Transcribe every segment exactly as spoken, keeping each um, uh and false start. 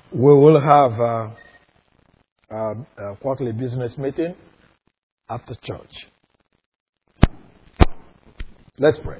We will have uh, a, a quarterly business meeting after church. Let's pray.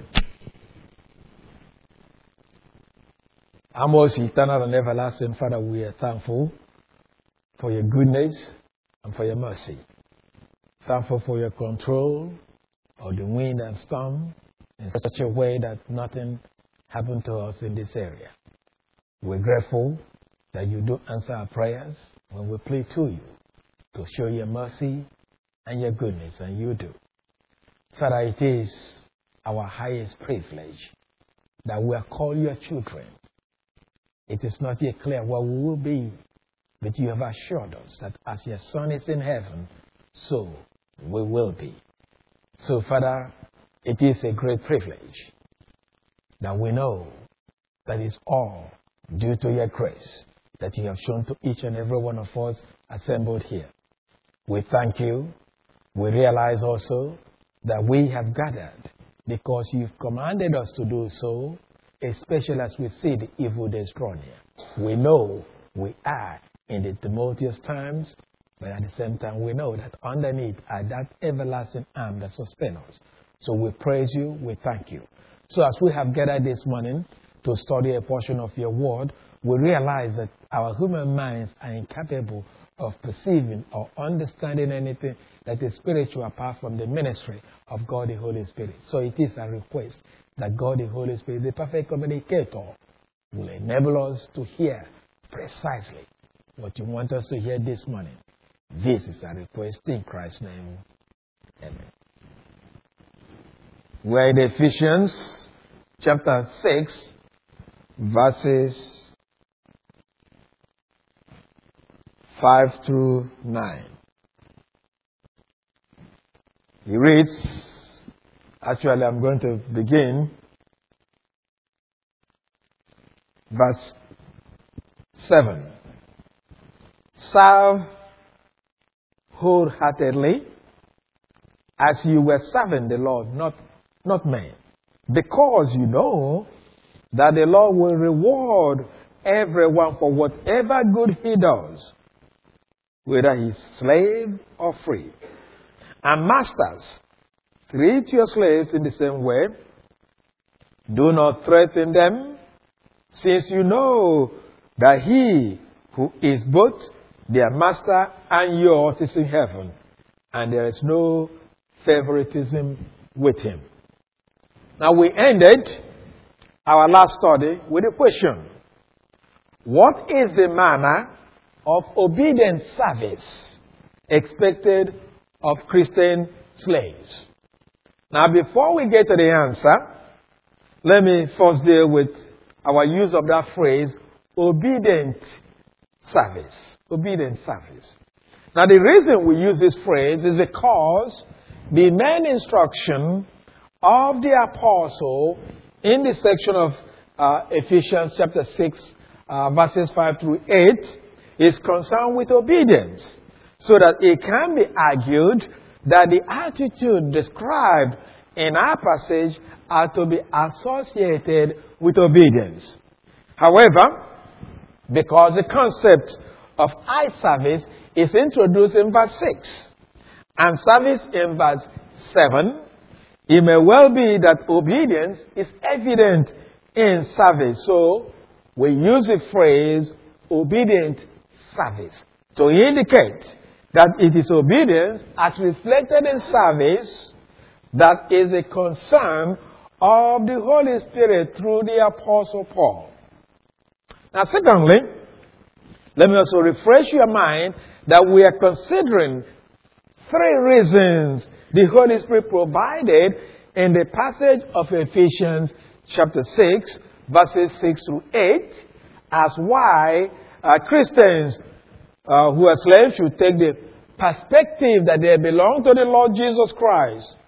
Our most eternal and everlasting Father, we are thankful for your goodness and for your mercy. Thankful for your control of the wind and storm in such a way that nothing happened to us in this area. We're grateful that you do answer our prayers when we plead to you to show your mercy and your goodness, and you do. Father, it is our highest privilege that we are called your children. It is not yet clear what we will be, but you have assured us that as your Son is in heaven, so we will be. So, Father, it is a great privilege that we know that it's all due to your grace that you have shown to each and every one of us assembled here. We thank you. We realize also that we have gathered because you've commanded us to do so, especially as we see the evil days draw near. We know we are in the tumultuous times, but at the same time we know that underneath are that everlasting arm that sustains us. So we praise you, we thank you. So as we have gathered this morning to study a portion of your word, we realize that our human minds are incapable of perceiving or understanding anything that is spiritual apart from the ministry of God the Holy Spirit. So it is a request that God the Holy Spirit, the perfect communicator, will enable us to hear precisely what you want us to hear this morning. This is a request in Christ's name. Amen. We're in Ephesians chapter six, verses five through nine. He reads, actually I'm going to begin verse seven. Serve wholeheartedly as you were serving the Lord, not, not men, because you know that the Lord will reward everyone for whatever good he does, whether he's slave or free. And masters, treat your slaves in the same way. Do not threaten them, since you know that he who is both their master and yours is in heaven, and there is no favoritism with him. Now we ended our last study with a question. What is the manner of obedient service expected of Christian slaves? Now, before we get to the answer, let me first deal with our use of that phrase, obedient service. Obedient service. Now, the reason we use this phrase is because the main instruction of the apostle in the section of uh, Ephesians chapter six, uh, verses five through eight, is concerned with obedience, so that it can be argued that the attitude described in our passage are to be associated with obedience. However, because the concept of eye service is introduced in verse six and service in verse seven, it may well be that obedience is evident in service. So we use the phrase obedient service to indicate that it is obedience as reflected in service that is a concern of the Holy Spirit through the Apostle Paul. Now, secondly, let me also refresh your mind that we are considering three reasons the Holy Spirit provided in the passage of Ephesians chapter six, verses six through eight, as why uh, Christians uh, who are slaves should take the perspective that they belong to the Lord Jesus Christ,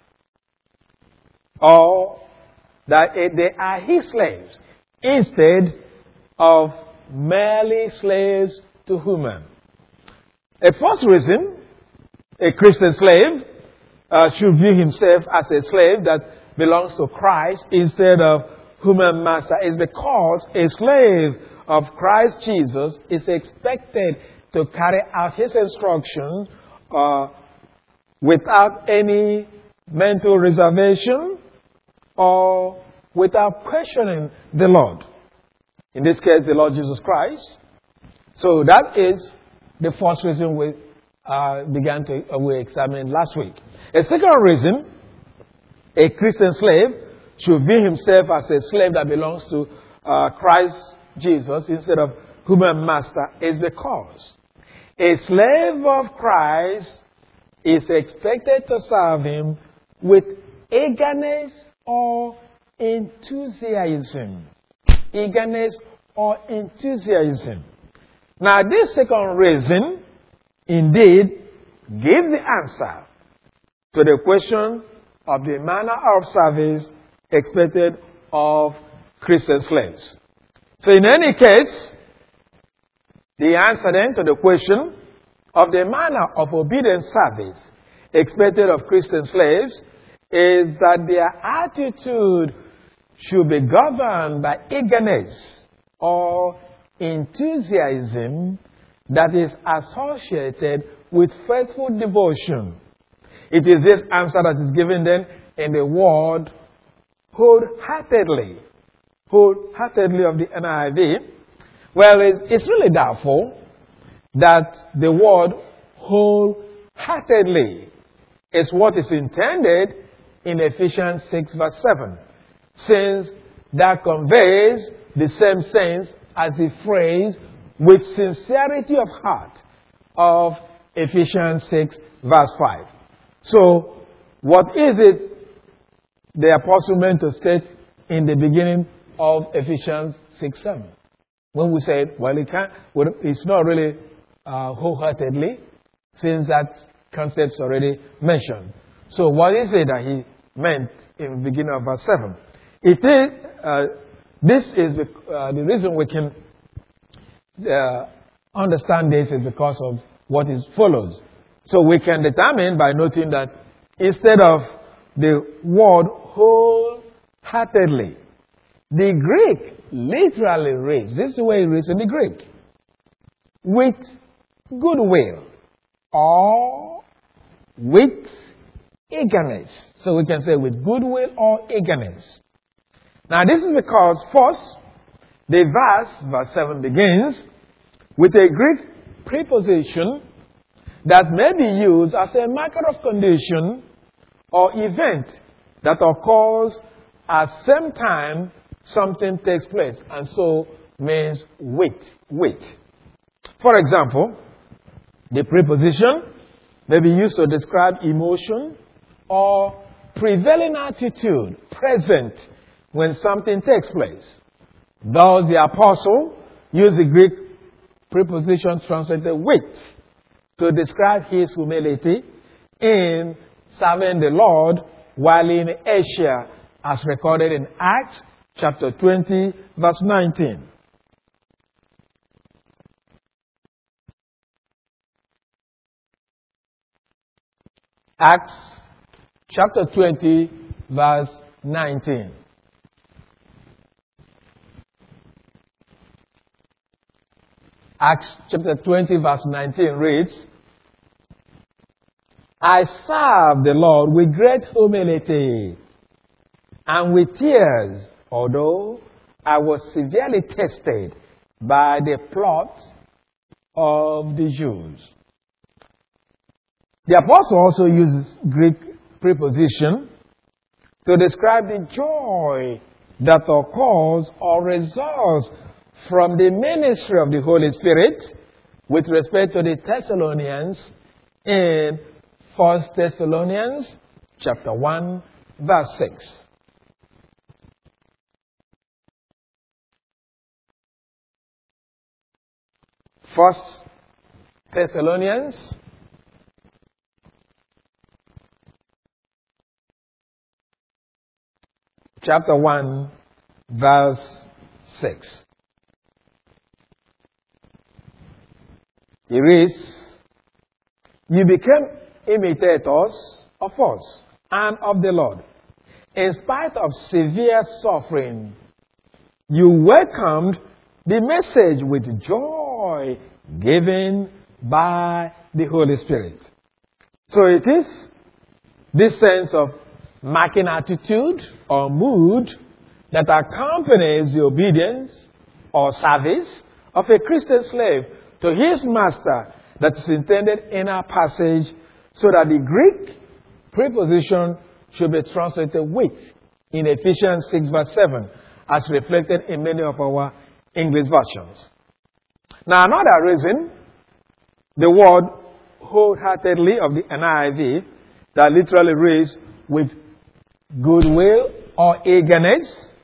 or that they are his slaves, instead of merely slaves to human. A first reason a Christian slave uh, should view himself as a slave that belongs to Christ instead of human master is because a slave of Christ Jesus is expected to carry out his instructions uh, without any mental reservation or without questioning the Lord. In this case, the Lord Jesus Christ. So that is the first reason we uh, began to uh, we examine last week. A second reason, a Christian slave should view himself as a slave that belongs to uh, Christ Jesus instead of human master is because a slave of Christ is expected to serve him with eagerness or enthusiasm. Eagerness or enthusiasm. Now, this second reason indeed gives the answer to the question of the manner of service expected of Christian slaves. So, in any case, the answer then to the question of the manner of obedient service expected of Christian slaves is that their attitude should be governed by eagerness or enthusiasm that is associated with faithful devotion. It is this answer that is given then in the word wholeheartedly. Wholeheartedly of the N I V. Well, it's, it's really doubtful that the word wholeheartedly is what is intended in Ephesians six verse seven, since that conveys the same sense as the phrase with sincerity of heart of Ephesians six verse five. So, what is it the apostle meant to state in the beginning of Ephesians six seven? When we say, well, it can't, well, it's not really uh, wholeheartedly, since that concept's already mentioned. So, what is it that he meant in the beginning of verse seven? It is, uh, this is the, uh, the reason we can uh, understand this is because of what is follows. So we can determine by noting that instead of the word wholeheartedly, the Greek literally reads, this is the way it reads in the Greek, with goodwill or with eagerness. So we can say with goodwill or eagerness. Now this is because first, the verse, verse seven begins with a Greek preposition that may be used as a marker of condition or event that occurs at same time something takes place, and so means with, with. For example, the preposition may be used to describe emotion or prevailing attitude present when something takes place. Thus, the apostle used the Greek preposition translated with to describe his humility in serving the Lord while in Asia, as recorded in Acts chapter twenty, verse nineteen. Acts chapter twenty, verse nineteen. Acts chapter twenty, verse nineteen reads, I serve the Lord with great humility and with tears, although I was severely tested by the plot of the Jews. The apostle also uses Greek preposition to describe the joy that occurs or results from the ministry of the Holy Spirit with respect to the Thessalonians in First Thessalonians chapter one, verse six. First Thessalonians chapter one, verse six. It reads, you became imitators of us and of the Lord. In spite of severe suffering, you welcomed the message with joy given by the Holy Spirit. So it is this sense of marking attitude or mood that accompanies the obedience or service of a Christian slave to his master that is intended in our passage, so that the Greek preposition should be translated with in Ephesians six verse seven, as reflected in many of our English versions. Now, another reason the word wholeheartedly of the N I V, that literally reads with goodwill or eagerness,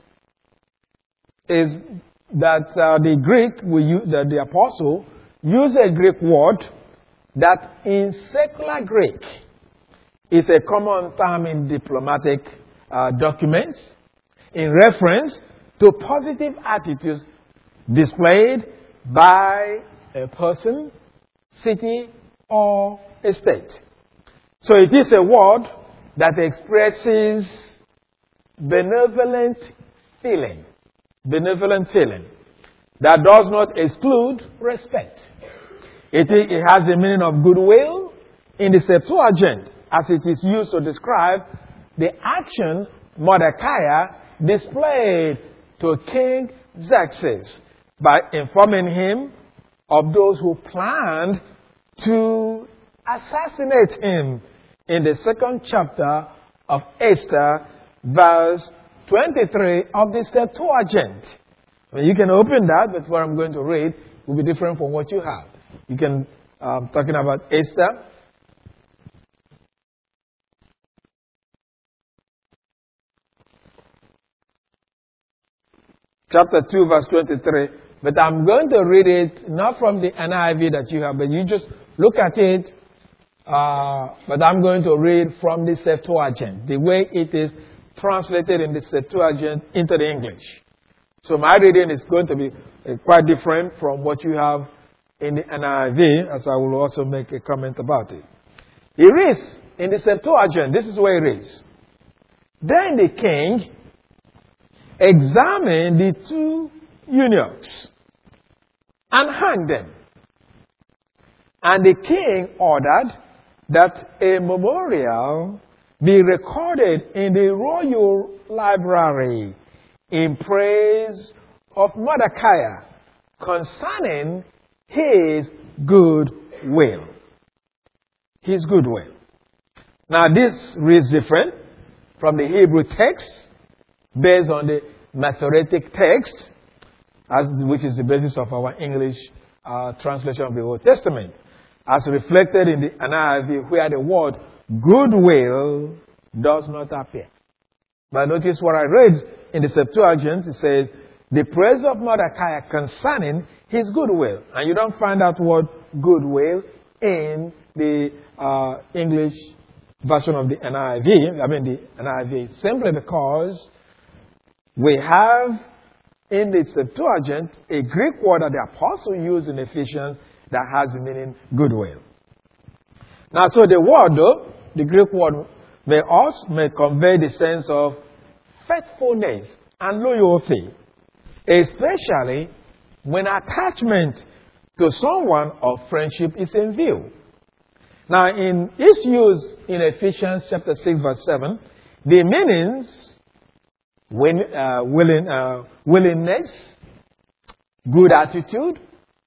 is that uh, the Greek, we use, that the apostle used a Greek word that in secular Greek is a common term in diplomatic uh, documents in reference to positive attitudes displayed by a person, city, or a state. So it is a word that expresses benevolent feeling. Benevolent feeling that does not exclude respect. It, it has a meaning of goodwill in the Septuagint, as it is used to describe the action Mordecai displayed to King Xerxes by informing him of those who planned to assassinate him in the second chapter of Esther, verse twenty-three of the Septuagint. I mean, you can open that, but what I'm going to read will be different from what you have. You can, um, talking about Esther. Chapter two, verse twenty-three. But I'm going to read it not from the N I V that you have, but you just look at it. Uh, but I'm going to read from the Septuagint, the way it is translated in the Septuagint into the English. So my reading is going to be uh, quite different from what you have in the N I V, as I will also make a comment about it. It reads in the Septuagint, this is where it reads. Then the king examined the two eunuchs and hanged them. And the king ordered that a memorial be recorded in the royal library in praise of Mordecai concerning his good will. His good will. Now this reads different from the Hebrew text based on the Masoretic text, as, which is the basis of our English uh, translation of the Old Testament, as reflected in the N I V, where the word goodwill does not appear. But notice what I read in the Septuagint. It says, the praise of Mordecai concerning his goodwill. And you don't find that word goodwill in the uh, English version of the N I V. I mean the N I V, simply because we have in the Septuagint a Greek word that the apostle used in Ephesians that has the meaning goodwill. Now, so the word, though, the Greek word may also may convey the sense of faithfulness and loyalty, especially when attachment to someone or friendship is in view. Now, in its use in Ephesians chapter six, verse seven, the meanings win, uh, willing, uh, willingness, good attitude,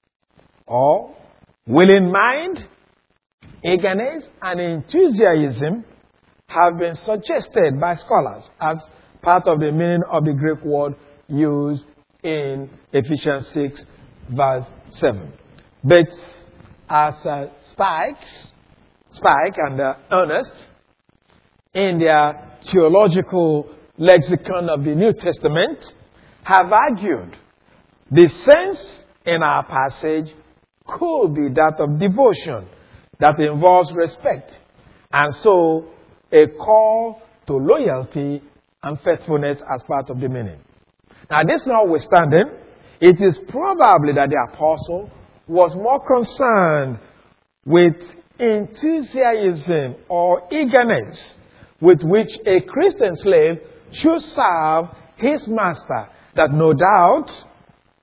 or willing mind, eagerness, and enthusiasm have been suggested by scholars as part of the meaning of the Greek word used in Ephesians six, verse seven. But as uh, Spikes, Spike and uh, Ernest, in their theological lexicon of the New Testament, have argued the sense in our passage could be that of devotion that involves respect, and so a call to loyalty and faithfulness as part of the meaning. Now, this notwithstanding, it is probably that the apostle was more concerned with enthusiasm or eagerness with which a Christian slave should serve his master, that no doubt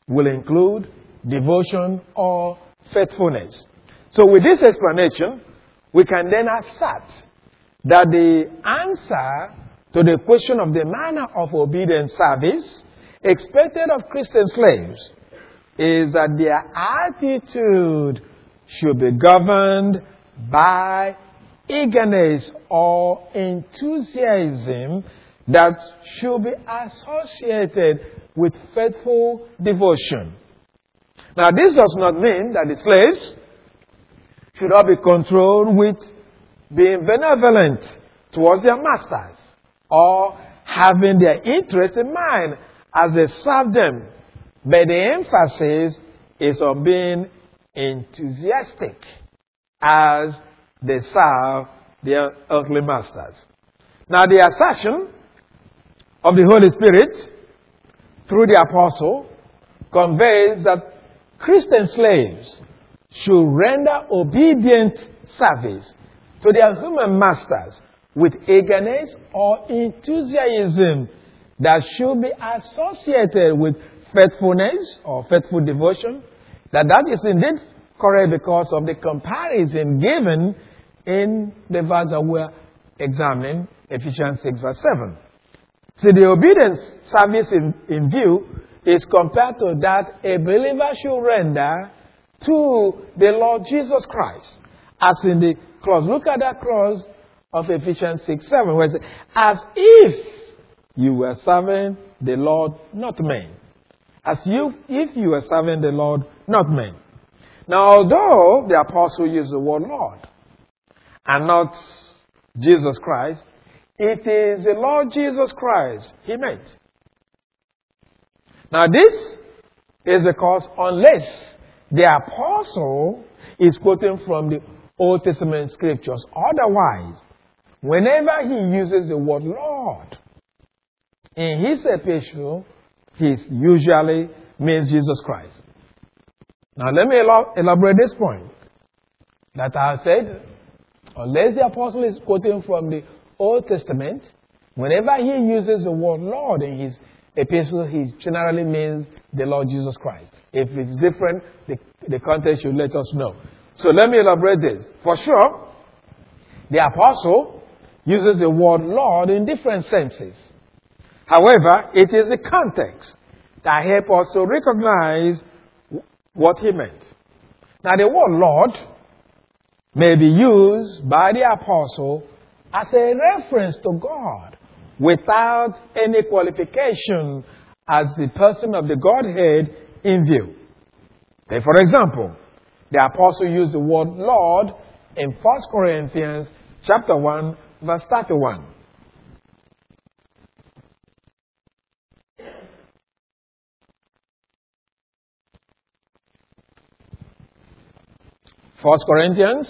will include devotion or faithfulness. So with this explanation, we can then assert that the answer to the question of the manner of obedient service expected of Christian slaves is that their attitude should be governed by eagerness or enthusiasm that should be associated with faithful devotion. Now, this does not mean that the slaves should not be controlled with being benevolent towards their masters or having their interest in mind as they serve them. But the emphasis is on being enthusiastic as they serve their earthly masters. Now, the assertion of the Holy Spirit through the apostle conveys that Christian slaves should render obedient service to their human masters with eagerness or enthusiasm that should be associated with faithfulness or faithful devotion. That that is indeed correct because of the comparison given in the verse that we're examining, Ephesians six verse seven. See, the obedience service in, in view is compared to that a believer should render to the Lord Jesus Christ. As in the clause, look at that clause of Ephesians six seven, where it says, as if you were serving the Lord, not men. As you, if you were serving the Lord, not men. Now, although the apostle used the word Lord and not Jesus Christ, it is the Lord Jesus Christ he meant. Now, this is because unless the apostle is quoting from the Old Testament scriptures, otherwise, whenever he uses the word Lord in his epistle, he usually means Jesus Christ. Now, let me elaborate this point that I said. Unless the apostle is quoting from the Old Testament, whenever he uses the word Lord in his epistle, he generally means the Lord Jesus Christ. If it's different, the, the context should let us know. So let me elaborate this. For sure, the apostle uses the word Lord in different senses. However, it is the context that helps us to recognize what he meant. Now, the word Lord may be used by the apostle as a reference to God without any qualification as the person of the Godhead in view. Take, for example, the apostle used the word Lord in First Corinthians chapter one, verse thirty-one. First Corinthians,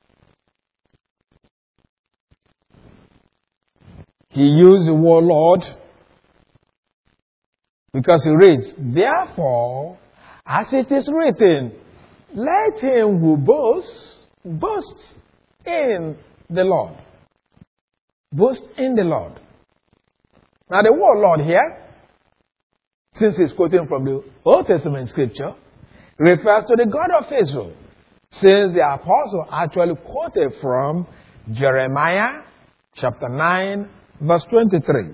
he used the word Lord because he reads, therefore, as it is written, let him who boasts, boast in the Lord. Boast in the Lord. Now the word Lord here, since he's quoting from the Old Testament scripture, refers to the God of Israel. Since the apostle actually quoted from Jeremiah chapter nine, verse twenty-three.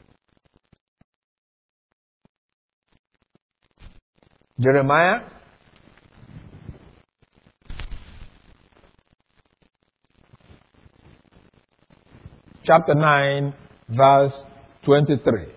Jeremiah chapter nine, verse twenty-three.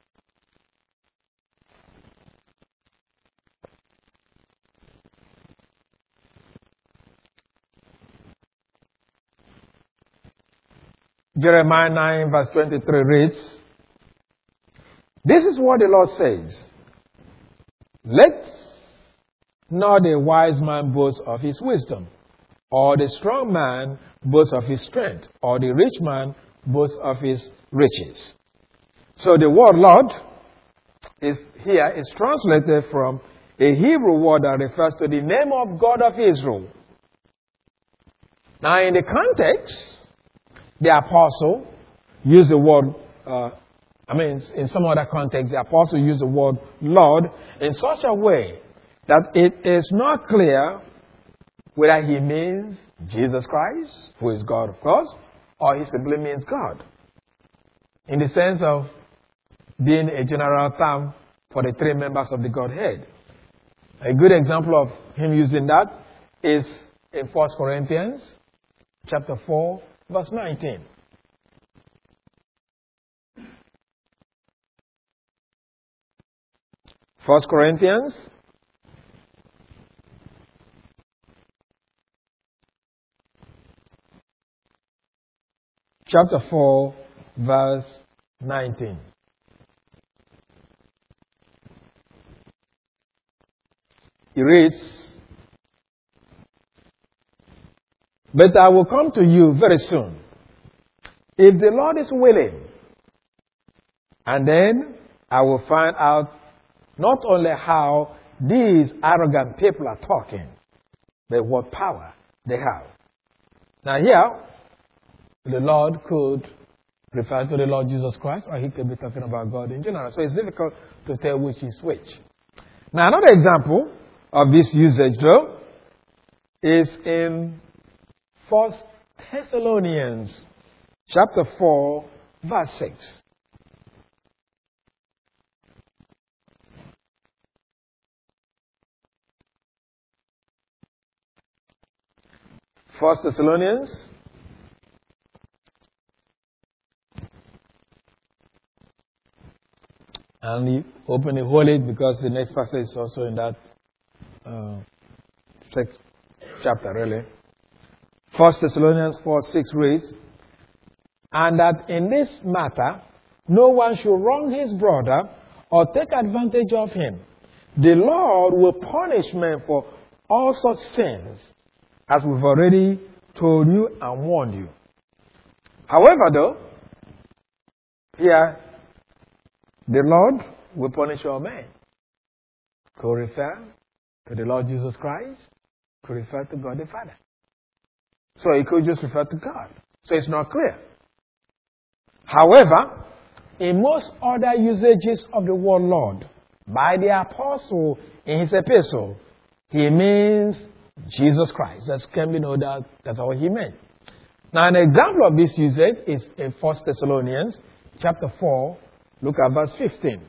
Jeremiah nine verse twenty-three reads, this is what the Lord says, let not a wise man boast of his wisdom, or the strong man boast of his strength, or the rich man boast of his riches. So the word Lord is here is translated from a Hebrew word that refers to the name of God of Israel. Now in the context, the apostle used the word uh, I mean, in some other context, the apostle used the word Lord in such a way that it is not clear whether he means Jesus Christ, who is God, of course, or he simply means God, in the sense of being a general term for the three members of the Godhead. A good example of him using that is in First Corinthians chapter four, verse nineteen. First Corinthians chapter four, verse nineteen. He reads, "But I will come to you very soon, if the Lord is willing, and then I will find out not only how these arrogant people are talking, but what power they have." Now here, the Lord could refer to the Lord Jesus Christ, or he could be talking about God in general. So it's difficult to tell which is which. Now another example of this usage, though, is in First Thessalonians chapter four, verse six. First Thessalonians and you open it, hold it, because the next passage is also in that uh, sixth chapter, really. First Thessalonians four six reads, "And that in this matter no one should wrong his brother or take advantage of him. The Lord will punish men for all such sins, as we've already told you and warned you." However, though, here, the Lord will punish all men. Could refer to the Lord Jesus Christ, could refer to God the Father. So it could just refer to God. So it's not clear. However, in most other usages of the word Lord, by the apostle in his epistle, he means Jesus Christ. That can be no doubt that's all he meant. Now an example of this usage is in First Thessalonians chapter four, look at verse fifteen.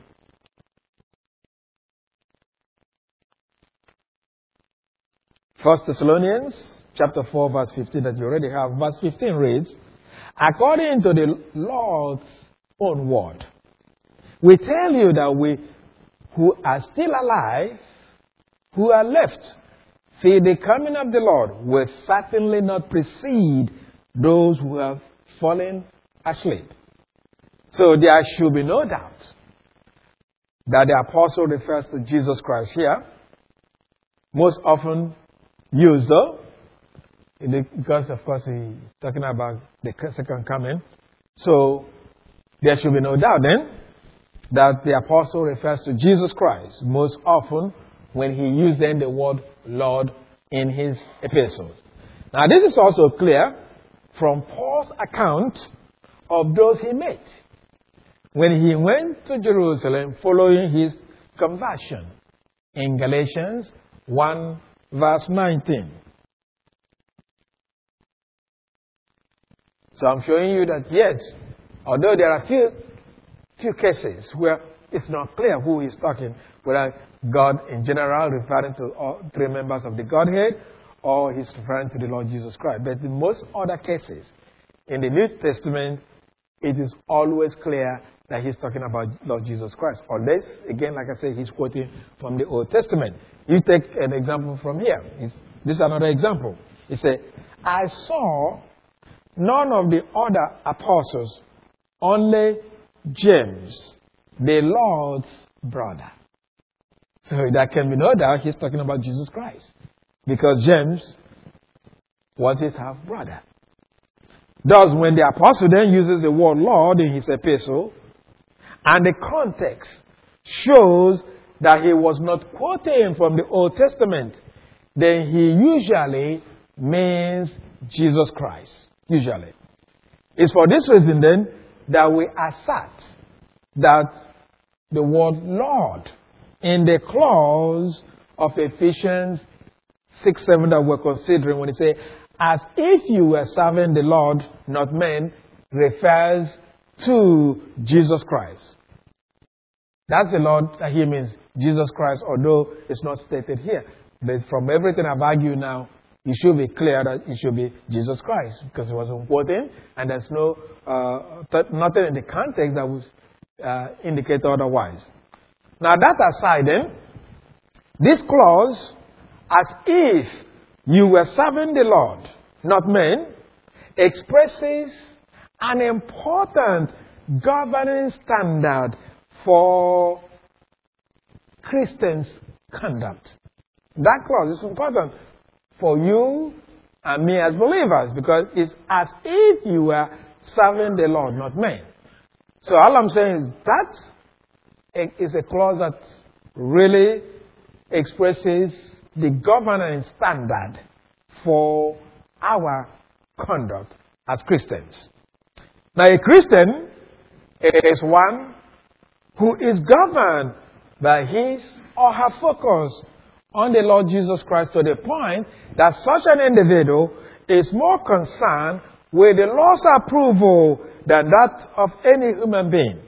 First Thessalonians chapter four, verse fifteen, that you already have. Verse fifteen reads, "According to the Lord's own word, we tell you that we who are still alive, who are left, see the coming of the Lord will certainly not precede those who have fallen asleep." So there should be no doubt that the apostle refers to Jesus Christ here, most often used though, because of course he's talking about the second coming. So there should be no doubt then that the apostle refers to Jesus Christ most often when he used then the word Lord in his epistles. Now this is also clear from Paul's account of those he met when he went to Jerusalem following his conversion in Galatians one verse nineteen. So I'm showing you that yes, although there are few few cases where it's not clear who he's talking, whether God in general referring to all three members of the Godhead, or he's referring to the Lord Jesus Christ. But in most other cases, in the New Testament, it is always clear that he's talking about Lord Jesus Christ. Unless, again, like I said, he's quoting from the Old Testament. You take an example from here. It's, this is another example. He said, "I saw none of the other apostles, only James, the Lord's brother." So there can be no doubt he's talking about Jesus Christ, because James was his half-brother. Thus, when the apostle then uses the word Lord in his epistle, and the context shows that he was not quoting from the Old Testament, then he usually means Jesus Christ. Usually. It's for this reason then that we assert that the word Lord in the clause of Ephesians six seven that we're considering when it says, as if you were serving the Lord, not men, refers to Jesus Christ. That's the Lord that he means, Jesus Christ, although it's not stated here. But from everything I've argued now, it should be clear that it should be Jesus Christ, because it was important, and there's no uh, th- nothing in the context that would uh, indicate otherwise. Now that aside then, this clause, as if you were serving the Lord, not men, expresses an important governing standard for Christians' conduct. That clause is important for you and me as believers, because it's as if you were serving the Lord, not men. So all I'm saying is that is a clause that really expresses the governing standard for our conduct as Christians. Now, a Christian is one who is governed by his or her focus on the Lord Jesus Christ to the point that such an individual is more concerned with the Lord's approval than that of any human being.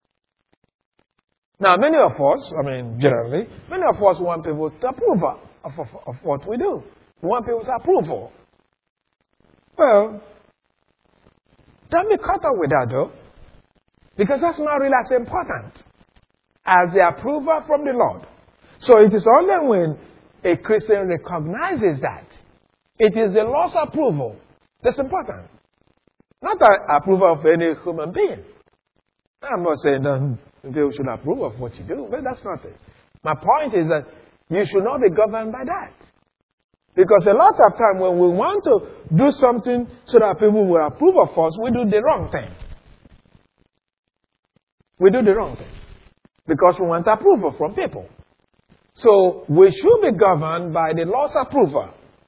Now, many of us, I mean, generally, many of us want people's approval of, of, of what we do. We want people's approval. Well, don't be caught up with that, though, because that's not really as important as the approval from the Lord. So it is only when a Christian recognizes that it is the Lord's approval that's important, not the approval of any human being. I'm not saying that people should approve of what you do, but that's not it. My point is that you should not be governed by that. Because a lot of time when we want to do something so that people will approve of us, we do the wrong thing. We do the wrong thing. Because we want approval from people. So we should be governed by the Lord's approval.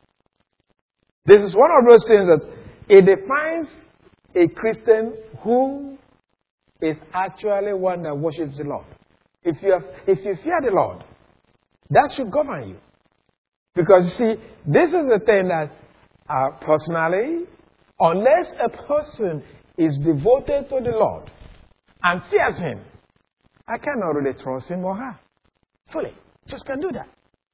This is one of those things that it defines a Christian who is actually one that worships the Lord. If you have, if you fear the Lord, that should govern you. Because you see, this is the thing that uh, personally, unless a person is devoted to the Lord and fears Him, I cannot really trust him or her fully. Just can't do that.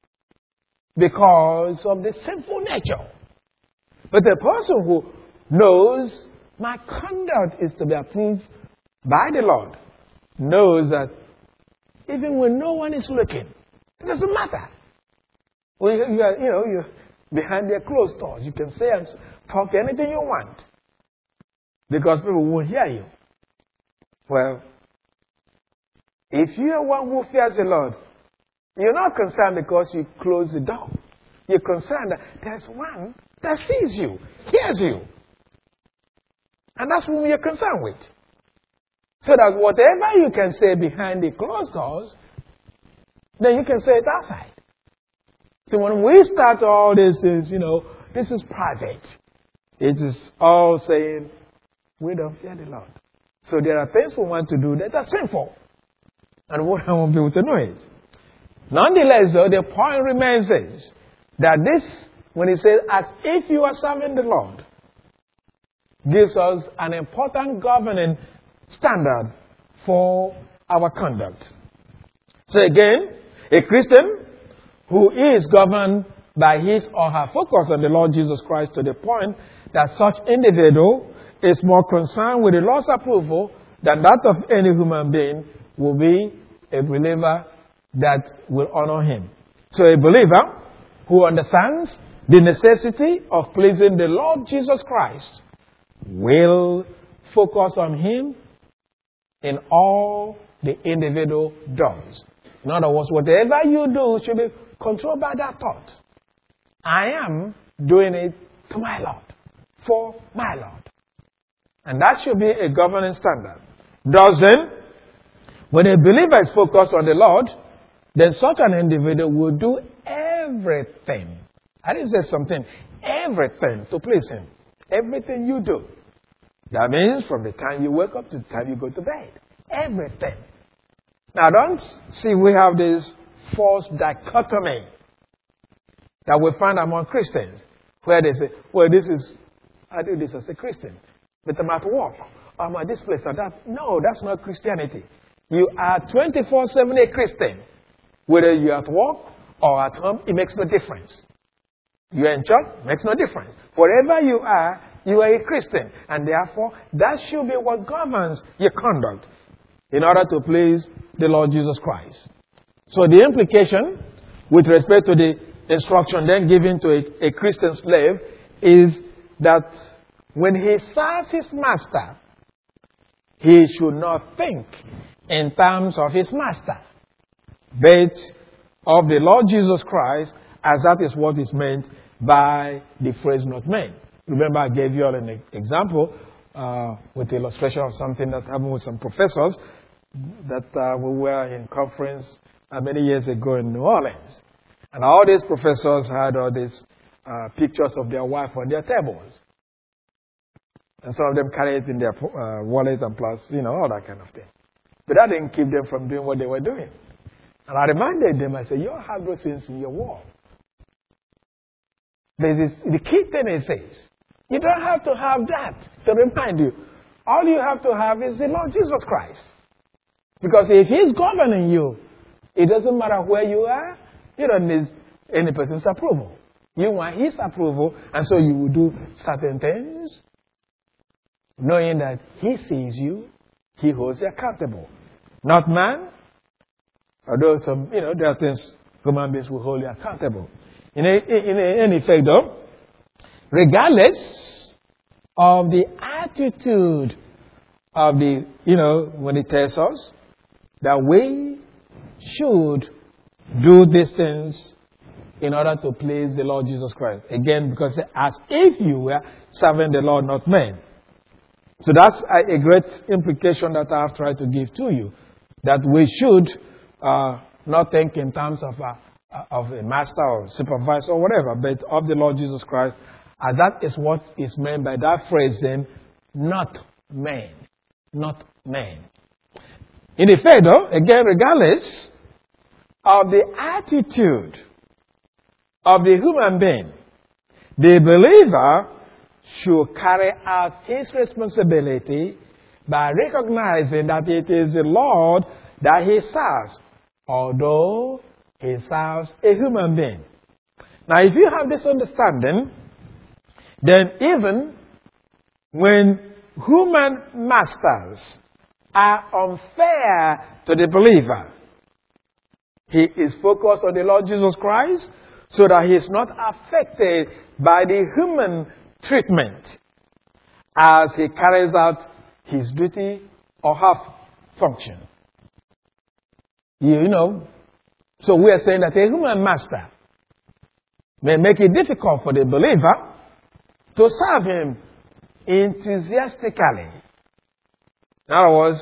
Because of the sinful nature. But the person who knows my conduct is to be approved by the Lord knows that even when no one is looking, it doesn't matter. Well, you, you, are, you know, you're behind their closed doors. You can say and talk anything you want because people won't hear you. Well, if you are one who fears the Lord, you're not concerned because you close the door. You're concerned that there's one that sees you, hears you. And that's whom you're concerned with. So that whatever you can say behind the closed doors, then you can say it outside. So when we start all this is, you know, this is private. It is all saying, we don't fear the Lord. So there are things we want to do that are sinful. And we don't want people to know it. Nonetheless, though, the point remains is that this, when it says, as if you are serving the Lord, gives us an important governing standard for our conduct. So again, a Christian who is governed by his or her focus on the Lord Jesus Christ to the point that such individual is more concerned with the Lord's approval than that of any human being will be a believer that will honor him. So a believer who understands the necessity of pleasing the Lord Jesus Christ will focus on him in all the individual does. In other words, whatever you do should be controlled by that thought. I am doing it to my Lord, for my Lord. And that should be a governing standard. Thus then, when a believer is focused on the Lord, then such an individual will do everything. I didn't say something. Everything to please him. Everything you do. That means from the time you wake up to the time you go to bed. everything. Now, don't see we have this false dichotomy that we find among Christians, where they say, well, this is, I do this as a Christian, but I'm at work, or I'm at this place or that. No, that's not Christianity. You are twenty-four seven a Christian. Whether you're at work or at home, it makes no difference. You're in church, it makes no difference. Wherever you are, you are a Christian. And therefore, that should be what governs your conduct in order to please the Lord Jesus Christ. So the implication with respect to the instruction then given to a, a Christian slave is that when he serves his master, he should not think in terms of his master, but of the Lord Jesus Christ, as that is what is meant by the phrase not men. Remember, I gave you all an example uh, with the illustration of something that happened with some professors that uh, we were in conference uh, many years ago in New Orleans. And all these professors had all these uh, pictures of their wife on their tables. And some of them carried it in their uh, wallet and plus, you know, all that kind of thing. But that didn't keep them from doing what they were doing. And I reminded them, I said, you all have those things in your wall. There's this, the key thing it says, you don't have to have that to remind you. All you have to have is the Lord Jesus Christ. Because if He's governing you, it doesn't matter where you are, you don't need any person's approval. You want His approval, and so you will do certain things, knowing that He sees you, He holds you accountable. Not man, although some, you know, there are things human beings will hold you accountable. In, a, in, a, in effect, though, regardless of the attitude of the, you know, when it tells us that we should do these things in order to please the Lord Jesus Christ. Again, because as if you were serving the Lord, not men. So that's a, a great implication that I have tried to give to you. That we should uh, not think in terms of a, of a master or supervisor or whatever, but of the Lord Jesus Christ. And that is what is meant by that phrase then, not men. Not men. In effect, though, again, regardless of the attitude of the human being, the believer should carry out his responsibility by recognizing that it is the Lord that he serves, although he serves a human being. Now, if you have this understanding, then even when human masters are unfair to the believer, he is focused on the Lord Jesus Christ so that he is not affected by the human treatment as he carries out his duty or her function. You know, so we are saying that a human master may make it difficult for the believer to serve him enthusiastically. In other words,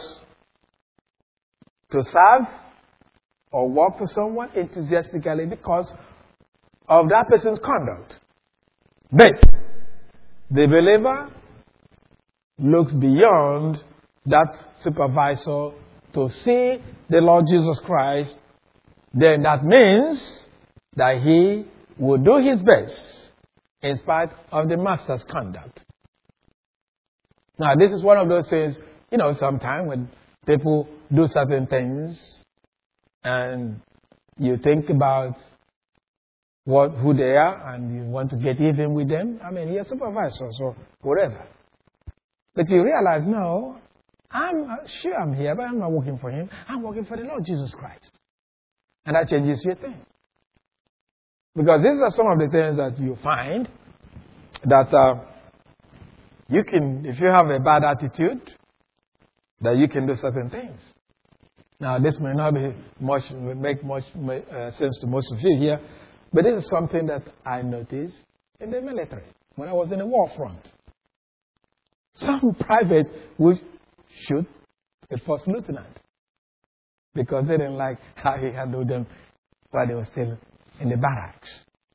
to serve or work for someone enthusiastically because of that person's conduct. But the believer looks beyond that supervisor to see the Lord Jesus Christ. Then that means that he will do his best in spite of the master's conduct. Now, this is one of those things, you know, sometimes when people do certain things and you think about what who they are and you want to get even with them. I mean, you're supervisors or whatever. But you realize, no, I'm sure I'm here, but I'm not working for him. I'm working for the Lord Jesus Christ. And that changes your thing. Because these are some of the things that you find that uh, you can, if you have a bad attitude, that you can do certain things. Now, this may not be much, make much uh, sense to most of you here, but this is something that I noticed in the military when I was in the war front. Some private would shoot a first lieutenant because they didn't like how he handled them while they were still in the barracks.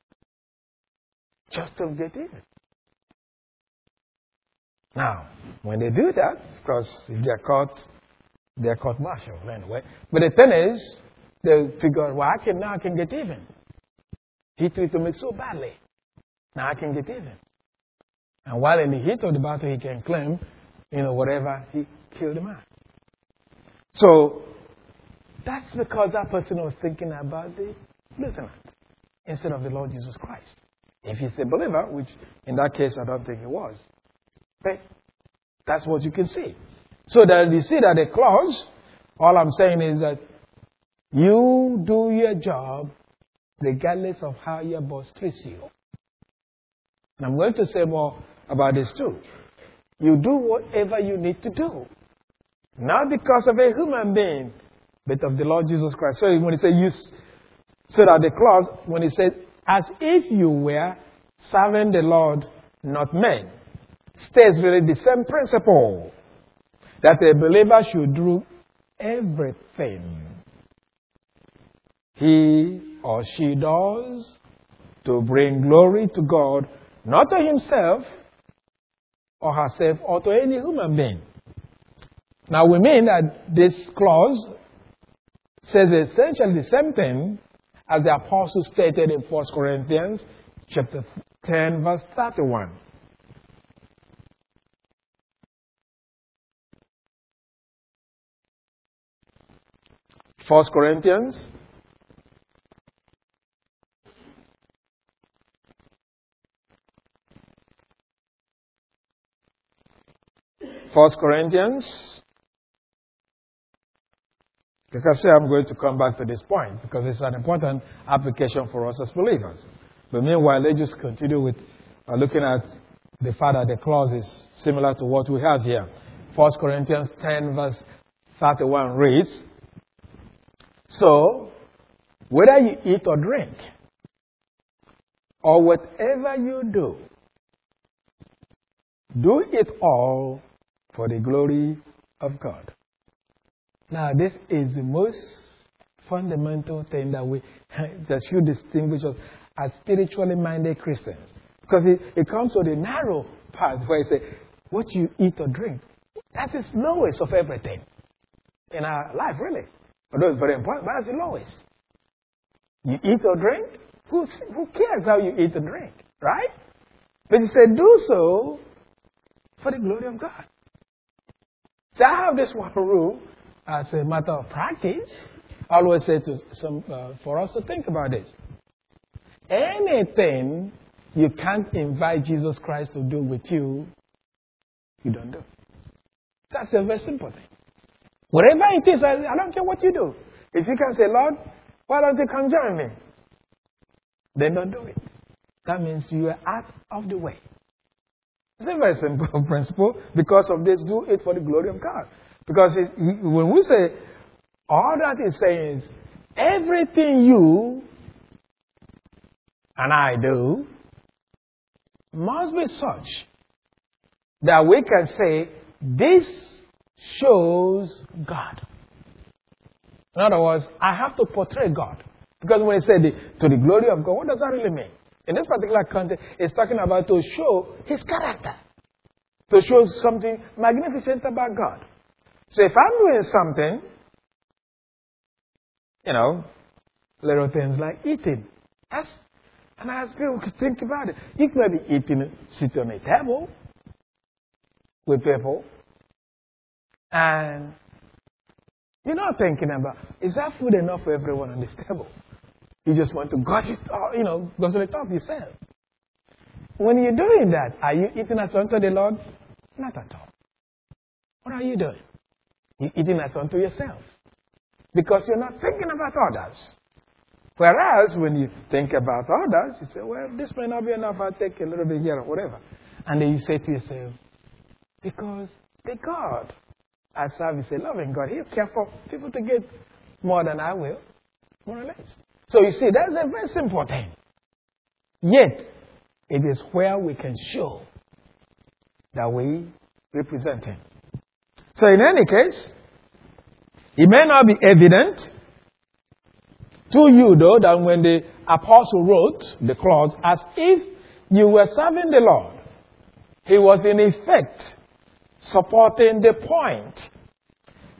Just to get even. Now, when they do that, of course, if they're caught their court martial anyway. But the thing is, they figure, well, I can now I can get even. He treated me so badly. Now I can get even. And while in the heat of the battle, he can claim, you know, whatever he killed him at. So that's because that person was thinking about the lieutenant instead of the Lord Jesus Christ. If he's a believer, which in that case I don't think he was. But that's what you can see. So that you see that the clause, all I'm saying is that you do your job regardless of how your boss treats you. And I'm going to say more about this too. You do whatever you need to do. Not because of a human being, but of the Lord Jesus Christ. So when he says you, so that the clause, when he says, as if you were serving the Lord, not men, states really the same principle. That a believer should do everything he or she does to bring glory to God, not to himself or herself or to any human being. Now we mean that this clause says essentially the same thing as the apostle stated in First Corinthians chapter ten, verse thirty-one. First Corinthians First Corinthians, because I'm going to come back to this point because it's an important application for us as believers. But meanwhile, let's just continue with uh, looking at the fact that the clause is similar to what we have here. First Corinthians ten, verse thirty-one reads, so, whether you eat or drink, or whatever you do, do it all for the glory of God. Now, this is the most fundamental thing that we that should distinguish us as spiritually minded Christians. Because it, it comes to the narrow part where it says, what you eat or drink, that's the lowest of everything in our life, really. Although it's very important, but that's the lowest. You eat or drink? Who, who cares how you eat or drink, right? But he said, do so for the glory of God. So I have this one rule as a matter of practice. I always say to some, uh, for us to think about this. Anything you can't invite Jesus Christ to do with you, you don't do. That's a very simple thing. Whatever it is, I, I don't care what you do. If you can say, Lord, why don't you come join me? Then don't do it. That means you are out of the way. It's a very simple principle. Because of this, do it for the glory of God. Because it's, when we say, all that is saying is, everything you and I do must be such that we can say, this shows God. In other words, I have to portray God. Because when it said the, to the glory of God, what does that really mean? In this particular context, it's talking about to show His character. To show something magnificent about God. So if I'm doing something, you know, little things like eating. That's, and I ask people to think about it. You can be eating, sitting on a table with people. And you're not thinking about, is that food enough for everyone on this table? You just want to gush it, you know, guzzle it off yourself. When you're doing that, are you eating as unto the Lord? Not at all. What are you doing? You're eating as unto yourself. Because you're not thinking about others. Whereas when you think about others, you say, well, this may not be enough, I'll take a little bit here or whatever. And then you say to yourself, because the God I serve is a loving God. He'll care for people to get more than I will, more or less. So you see, that's a very simple thing. Yet, it is where we can show that we represent Him. So in any case, it may not be evident to you, though, that when the apostle wrote the clause, as if you were serving the Lord, he was in effect supporting the point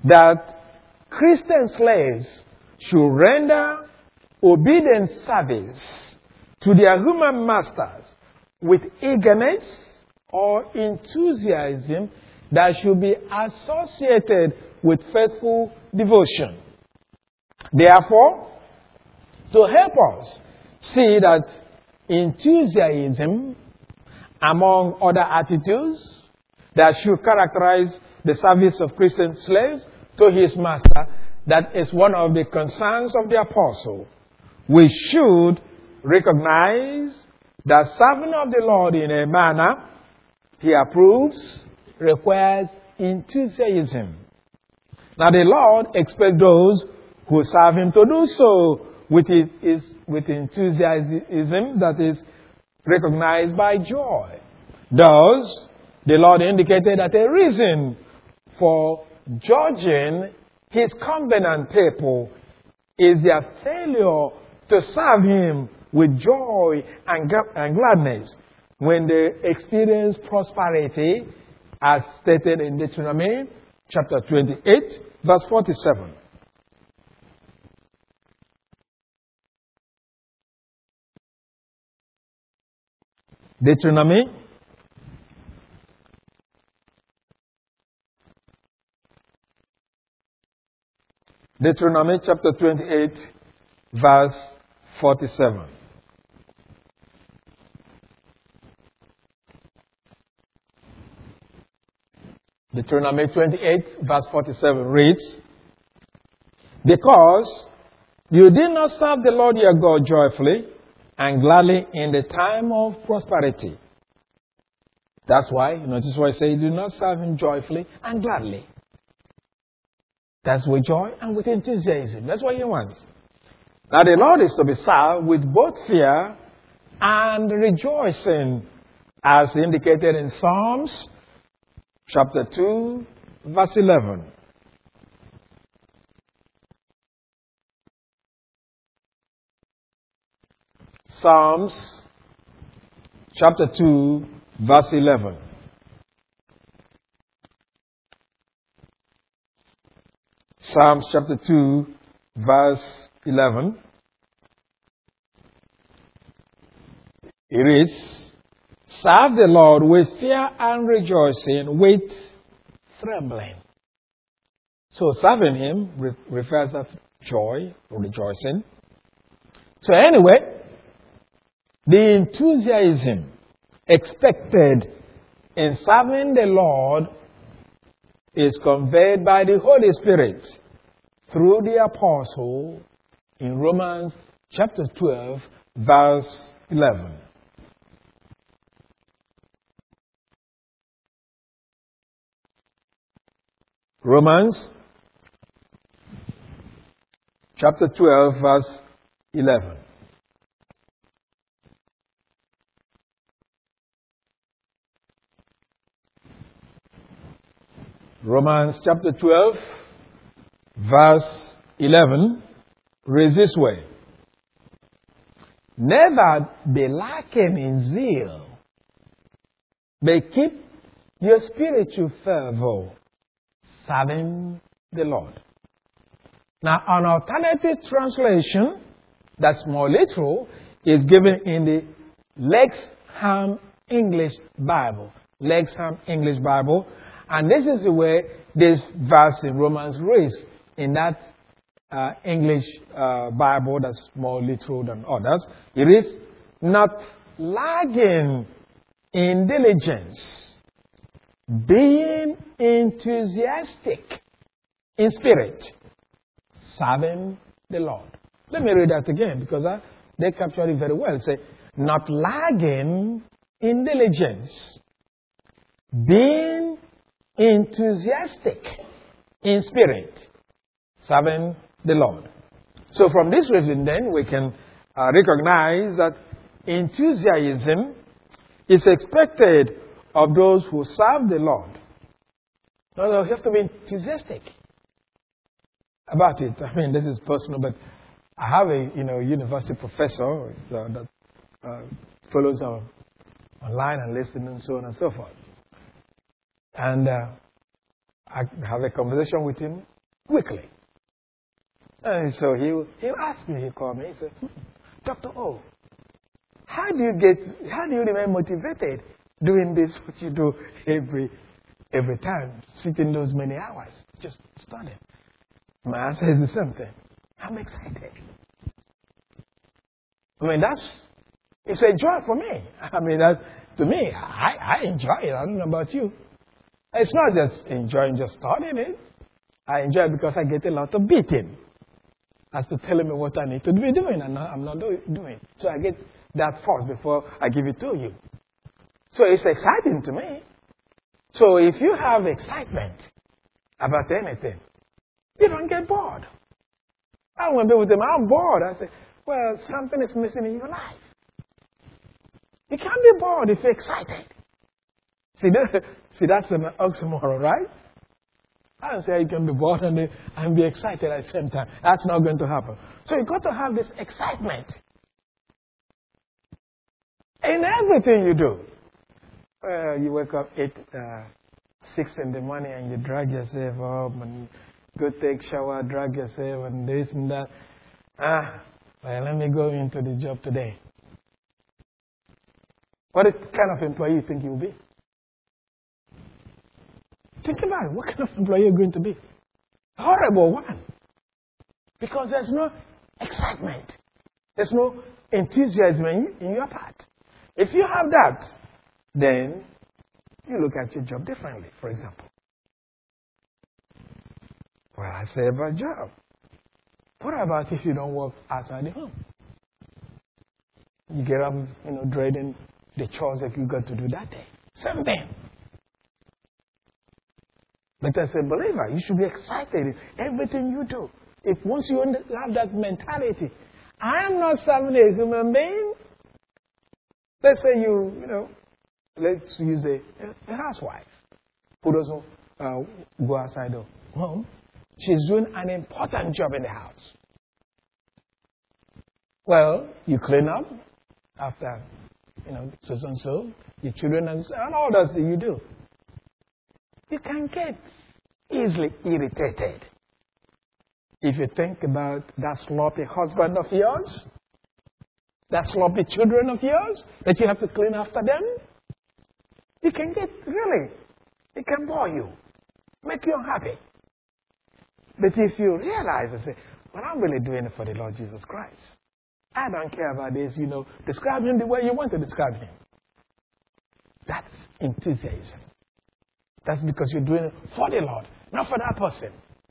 that Christian slaves should render obedient service to their human masters with eagerness or enthusiasm that should be associated with faithful devotion. Therefore, to help us see that enthusiasm, among other attitudes that should characterize the service of Christian slaves to his master, that is one of the concerns of the apostle. We should recognize that serving of the Lord in a manner he approves requires enthusiasm. Now the Lord expects those who serve him to do so with, his, his, with enthusiasm that is recognized by joy. Thus, the Lord indicated that a reason for judging his covenant people is their failure to serve him with joy and, and gladness when they experience prosperity, as stated in Deuteronomy chapter twenty-eight, verse forty-seven. Deuteronomy Deuteronomy chapter twenty-eight, verse forty-seven. Deuteronomy twenty-eight, verse forty-seven reads, "Because you did not serve the Lord your God joyfully and gladly in the time of prosperity." That's why, notice what I say, you do not serve him joyfully and gladly. That's with joy and with enthusiasm. That's what he wants. Now the Lord is to be served with both fear and rejoicing, as indicated in Psalms chapter two, verse eleven. Psalms chapter two, verse eleven. Psalms chapter two, verse eleven. It reads, "Serve the Lord with fear and rejoicing, with trembling." So serving him re- refers to joy or rejoicing. So anyway, the enthusiasm expected in serving the Lord is conveyed by the Holy Spirit through the apostle in Romans chapter twelve, verse eleven. Romans chapter twelve, verse eleven. Romans chapter twelve, verse eleven reads this way: "Never be lacking in zeal, but keep your spiritual fervor, serving the Lord." Now, an alternative translation that's more literal is given in the Lexham English Bible. Lexham English Bible. And this is the way this verse in Romans reads in that uh, English uh, Bible that's more literal than others. It is, "Not lagging in diligence, being enthusiastic in spirit, serving the Lord." Let me read that again because I, they capture it very well. Say, "Not lagging in diligence, being enthusiastic in spirit, serving the Lord." So from this reason then we can uh, recognize that enthusiasm is expected of those who serve the Lord. No, no, you have to be enthusiastic about it. I mean, this is personal, but I have a you know university professor uh, that uh, follows our online and listens and so on and so forth. And uh, I have a conversation with him weekly. And so he he asked me, he called me, he said, Doctor O, how do you get, how do you remain motivated doing this, what you do every every time, sitting those many hours, just studying? My answer is the same thing. I'm excited. I mean, that's, it's a joy for me. I mean, that, to me, I, I enjoy it. I don't know about you. It's not just enjoying just studying it. I enjoy it because I get a lot of beating as to telling me what I need to be doing, and I'm not do, doing. So I get that first before I give it to you. So it's exciting to me. So if you have excitement about anything, you don't get bored. I want to be with them. I'm bored. I say, well, something is missing in your life. You can't be bored if you're excited. See, that, see that's an oxymoron, right? I don't say you can be bored and, be, and be excited at the same time. That's not going to happen. So you've got to have this excitement in everything you do. Well, you wake up eight, uh, six in the morning and you drag yourself up and go take shower, drag yourself and this and that. Ah, well, let me go into the job today. What kind of employee you think you'll be? Think about it. What kind of employee you're going to be? A horrible one. Because there's no excitement. There's no enthusiasm in, in your part. If you have that, then you look at your job differently, for example. Well, I say about job. What about if you don't work outside the home? You get up, you know, dreading the chores that you got to do that day. Same thing. But as a believer, you should be excited in everything you do. If once you have that mentality, I am not serving a human being. Let's say you, you know, let's use a, a housewife who doesn't uh, go outside the home. She's doing an important job in the house. Well, you clean up after, you know, so and so, your children and, and all that you do. You can get easily irritated if you think about that sloppy husband of yours, that sloppy children of yours that you have to clean after them. You can get, really, it can bore you, make you unhappy. But if you realize and say, well, I'm really doing it for the Lord Jesus Christ. I don't care about this, you know, describe him the way you want to describe him. That's enthusiasm. That's because you're doing it for the Lord, not for that person.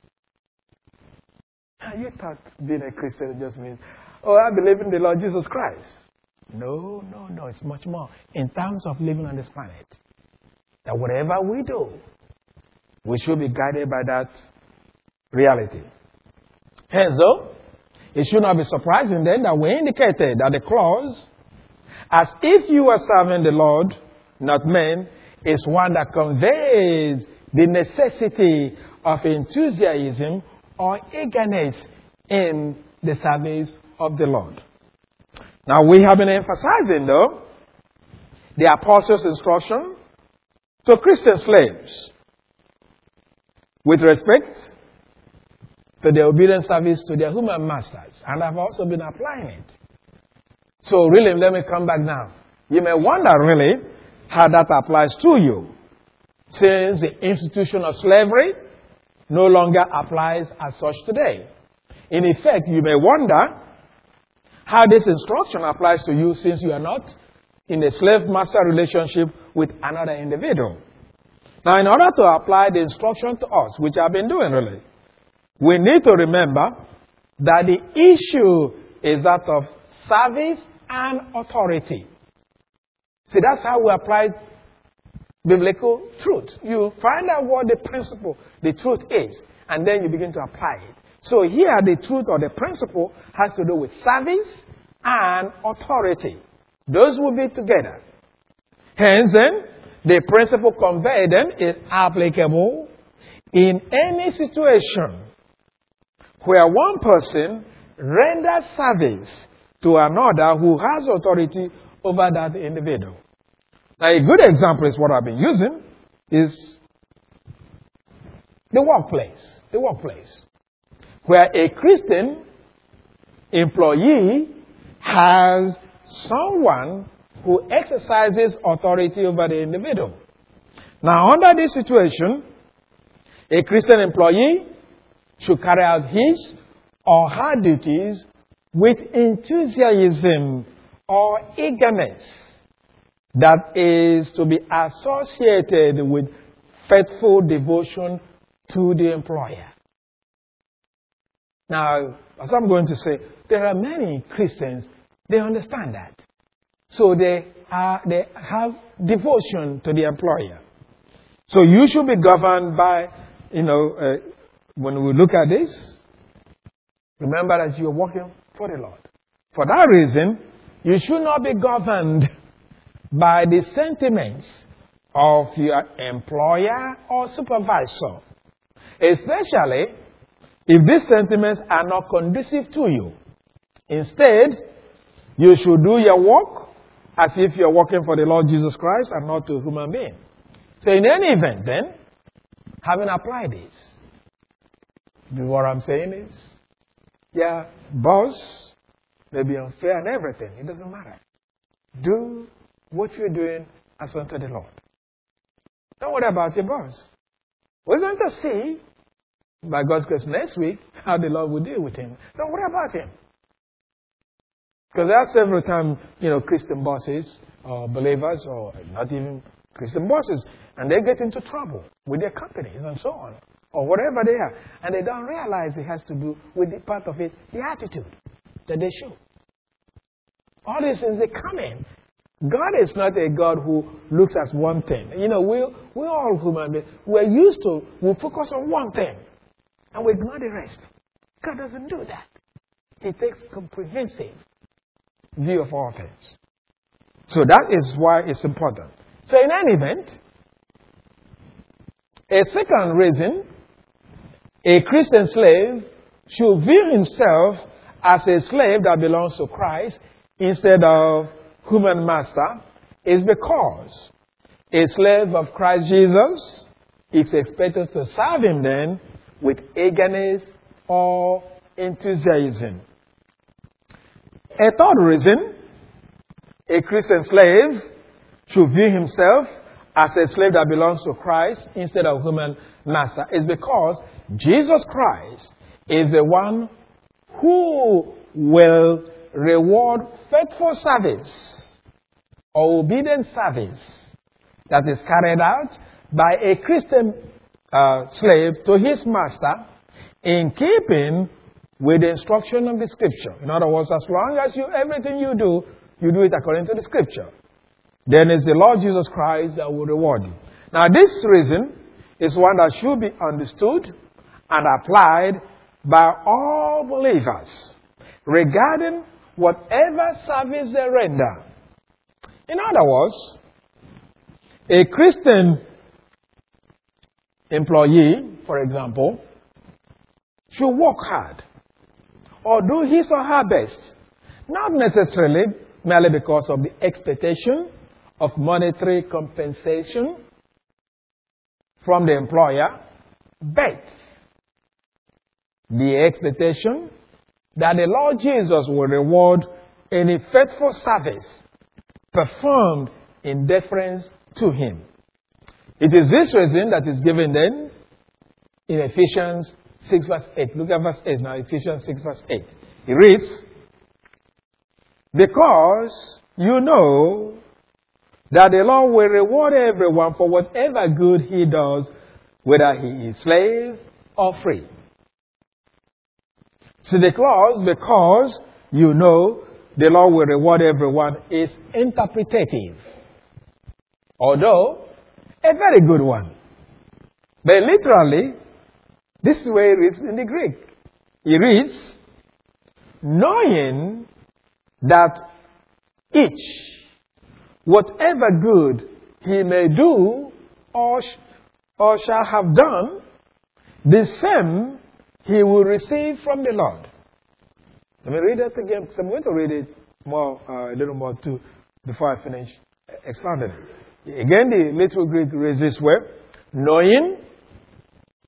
You thought being a Christian just means, oh, I believe in the Lord Jesus Christ. No, no, no. It's much more. In terms of living on this planet, that whatever we do, we should be guided by that reality. Hence, though, it should not be surprising then that we indicated that the clause, as if you were serving the Lord, not men, is one that conveys the necessity of enthusiasm or eagerness in the service of the Lord. Now, we have been emphasizing, though, the apostles' instruction to Christian slaves with respect to the obedient service to their human masters. And I've also been applying it. So, really, let me come back now. You may wonder, really, how that applies to you, since the institution of slavery no longer applies as such today. In effect, you may wonder how this instruction applies to you since you are not in a slave-master relationship with another individual. Now, in order to apply the instruction to us, which I've been doing really, we need to remember that the issue is that of service and authority. See, that's how we apply biblical truth. You find out what the principle, the truth is, and then you begin to apply it. So here, the truth or the principle has to do with service and authority. Those will be together. Hence, then, the principle conveyed then is applicable in any situation where one person renders service to another who has authority over that individual. Now, a good example is what I've been using is The workplace. The workplace. Where a Christian employee has someone who exercises authority over the individual. Now, under this situation, a Christian employee should carry out his or her duties with enthusiasm or eagerness that is to be associated with faithful devotion to the employer. Now, as I'm going to say, there are many Christians, they understand that. So they are, they have devotion to the employer. So you should be governed by, you know, uh, when we look at this, remember that you're working for the Lord. For that reason, you should not be governed by the sentiments of your employer or supervisor, especially if these sentiments are not conducive to you. Instead, you should do your work as if you're working for the Lord Jesus Christ and not to a human being. So in any event, then, having applied this, what I'm saying is, yeah, boss may be unfair and everything. It doesn't matter. Do what you're doing as unto the Lord. Don't worry about your boss. We're going to see, by God's grace, next week, how the Lord will deal with him. Don't worry about him. Because there are several times, you know, Christian bosses, or believers, or not even Christian bosses, and they get into trouble with their companies and so on, or whatever they are. And they don't realize it has to do with the part of it, the attitude that they show. All these things, they come in. God is not a God who looks at one thing. You know, we we all human beings. We're used to, we focus on one thing, and we ignore the rest. God doesn't do that. He takes comprehensive view of all things. So that is why it's important. So in any event, a second reason a Christian slave should view himself as a slave that belongs to Christ instead of human master is because a slave of Christ Jesus is expected to serve him then with eagerness or enthusiasm. A third reason a Christian slave should view himself as a slave that belongs to Christ instead of human master is because Jesus Christ is the one who will reward faithful service or obedient service that is carried out by a Christian uh, slave to his master in keeping with the instruction of the Scripture. In other words, as long as you everything you do, you do it according to the Scripture, then it's the Lord Jesus Christ that will reward you. Now, this reason is one that should be understood and applied by all believers regarding whatever service they render. In other words, a Christian employee, for example, should work hard or do his or her best, not necessarily merely because of the expectation of monetary compensation from the employer, but the expectation that the Lord Jesus will reward any faithful service performed in deference to him. It is this reason that is given then in Ephesians six verse eight. Look at verse eight now, Ephesians six verse eight. It reads, because you know that the Lord will reward everyone for whatever good he does, whether he is slave or free. So the clause, because you know the Lord will reward everyone, is interpretative, although a very good one. But literally, this way it is in the Greek. It reads, knowing that each, whatever good he may do or, sh- or shall have done, the same he will receive from the Lord. Let me read that again, because I'm going to read it more, uh, a little more too, before I finish expounding it. Again, the little Greek reads this way, knowing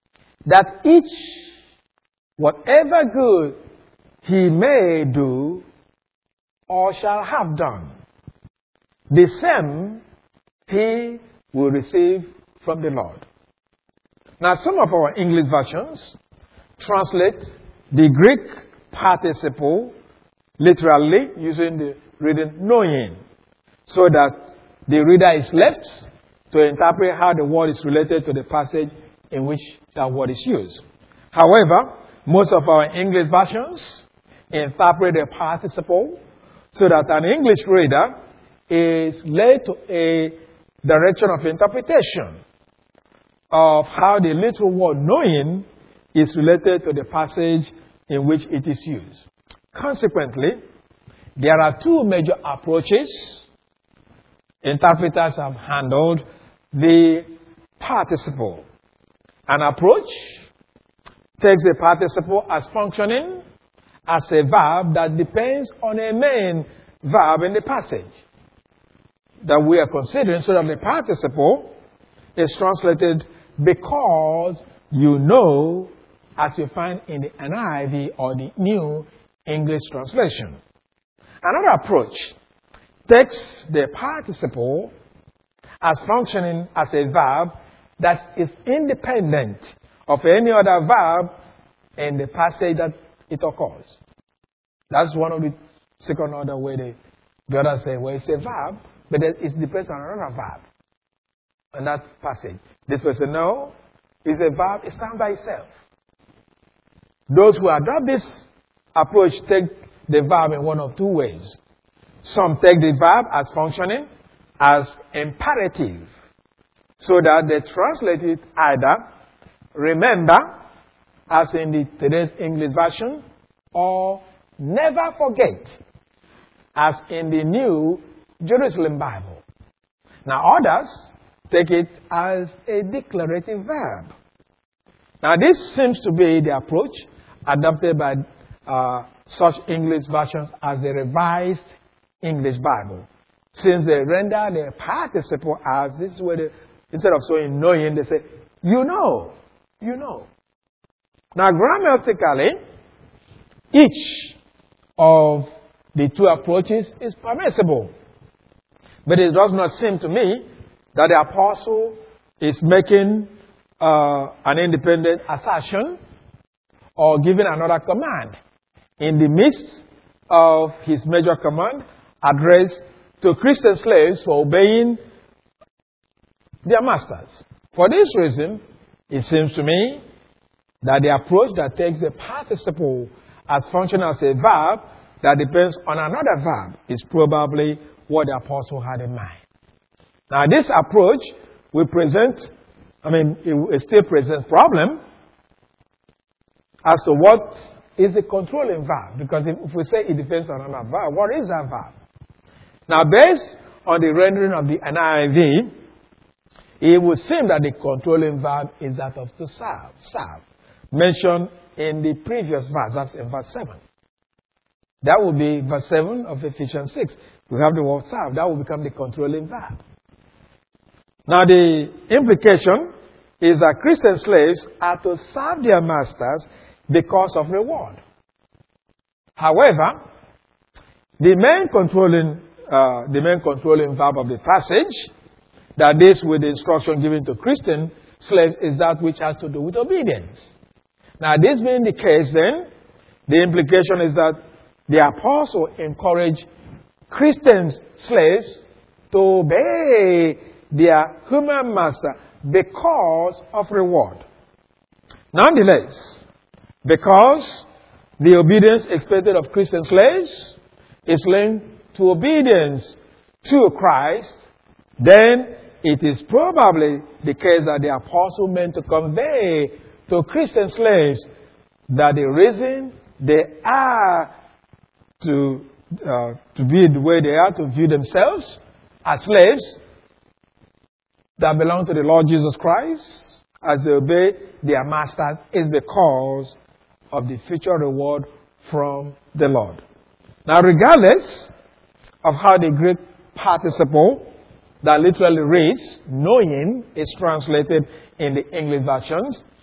that each, whatever good he may do or shall have done, the same he will receive from the Lord. Now, some of our English versions translate the Greek participle literally using the reading knowing, so that the reader is left to interpret how the word is related to the passage in which that word is used. However, most of our English versions interpret the participle so that an English reader is led to a direction of interpretation of how the literal word knowing is related to the passage in which it is used. Consequently, there are two major approaches interpreters have handled the participle. An approach takes the participle as functioning as a verb that depends on a main verb in the passage that we are considering, so that the participle is translated because you know, as you find in the N I V or the New English Translation. Another approach takes the participle as functioning as a verb that is independent of any other verb in the passage that it occurs. That's one of the second order way they, the others say, well, it's a verb, but it depends on another verb in that passage. This person, no, it's a verb, it stands by itself. Those who adopt this approach take the verb in one of two ways. Some take the verb as functioning as imperative, so that they translate it either remember, as in the today's English version, or never forget, as in the New Jerusalem Bible. Now others take it as a declarative verb. Now this seems to be the approach adopted by uh, such English versions as the Revised English Bible. Since they render the participle as, this is where they, instead of saying knowing, they say, you know, you know. Now grammatically, each of the two approaches is permissible. But it does not seem to me that the apostle is making uh, an independent assertion or giving another command in the midst of his major command addressed to Christian slaves for obeying their masters. For this reason, it seems to me that the approach that takes the participle as functioning as a verb that depends on another verb is probably what the apostle had in mind. Now, this approach will present, I mean, it still presents problem as to what is the controlling verb. Because if we say it depends on another verb, what is that verb? Now, based on the rendering of the N I V, it would seem that the controlling verb is that of to serve, serve, mentioned in the previous verse, that's in verse seven. That would be verse seven of Ephesians six. We have the word serve. That will become the controlling verb. Now, the implication is that Christian slaves are to serve their masters because of reward. However, the main controlling, uh, the main controlling verb of the passage that deals with the instruction given to Christian slaves is that which has to do with obedience. Now, this being the case, then, the implication is that the apostle encouraged Christian slaves to obey their human master because of reward. Nonetheless, because the obedience expected of Christian slaves is linked to obedience to Christ, then it is probably the case that the apostle meant to convey to Christian slaves that the reason they are to uh, to be the way they are, to view themselves as slaves that belong to the Lord Jesus Christ, as they obey their masters, is because of the future reward from the Lord. Now, regardless of how the Greek participle that literally reads, knowing, is translated in the English versions,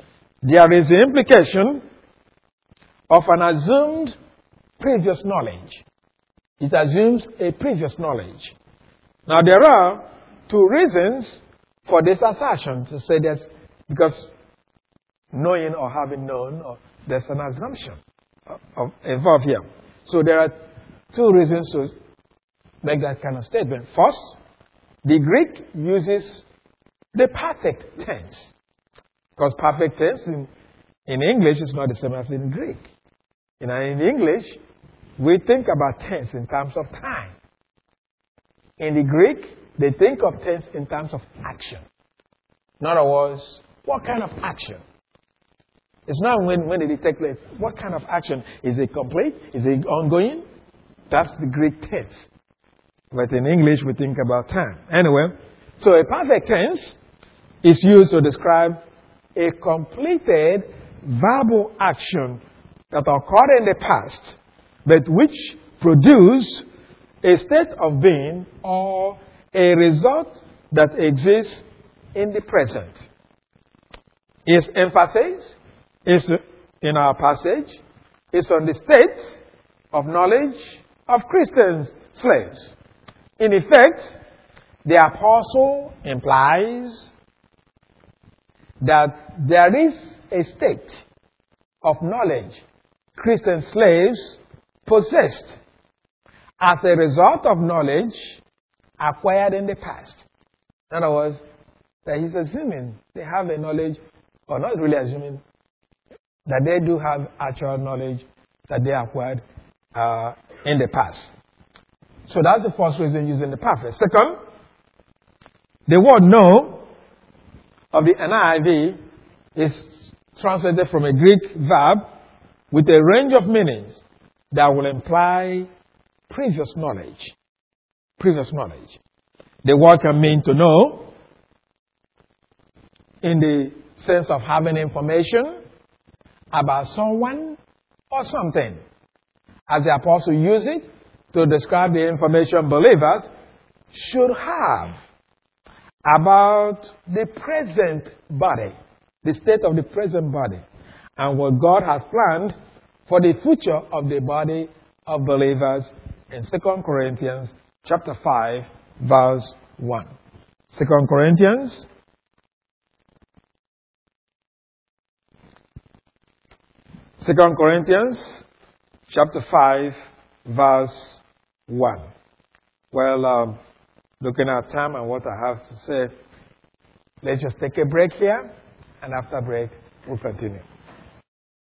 there is the implication of an assumed previous knowledge. It assumes a previous knowledge. Now, there are two reasons for this assertion to say that because knowing or having known, or there's an assumption of, of, involved here. So there are two reasons to make that kind of statement. First, the Greek uses the perfect tense. Because perfect tense in, in English is not the same as in Greek. You know, in English, we think about tense in terms of time. In the Greek, they think of tense in terms of action. In other words, what kind of action? It's not when, when did it take place. What kind of action? Is it complete? Is it ongoing? That's the Greek tense. But in English, we think about time. Anyway, so a perfect tense is used to describe a completed verbal action that occurred in the past, but which produced a state of being or a result that exists in the present. Its emphasis is in our passage is on the state of knowledge of Christian slaves. In effect, the apostle implies that there is a state of knowledge Christian slaves possessed as a result of knowledge acquired in the past. In other words, that he's assuming they have a knowledge, or not really assuming, that they do have actual knowledge that they acquired uh, in the past. So that's the first reason using the perfect. Second, the word know of the N I V is translated from a Greek verb with a range of meanings that will imply previous knowledge. Previous knowledge. The word can mean to know in the sense of having information about someone or something. As the apostle used it to describe the information believers should have about the present body, the state of the present body, and what God has planned for the future of the body of believers in Second Corinthians chapter five, verse one. Second Corinthians Second Corinthians chapter five, verse one. Well, um, looking at time and what I have to say, let's just take a break here, and after break, we'll continue.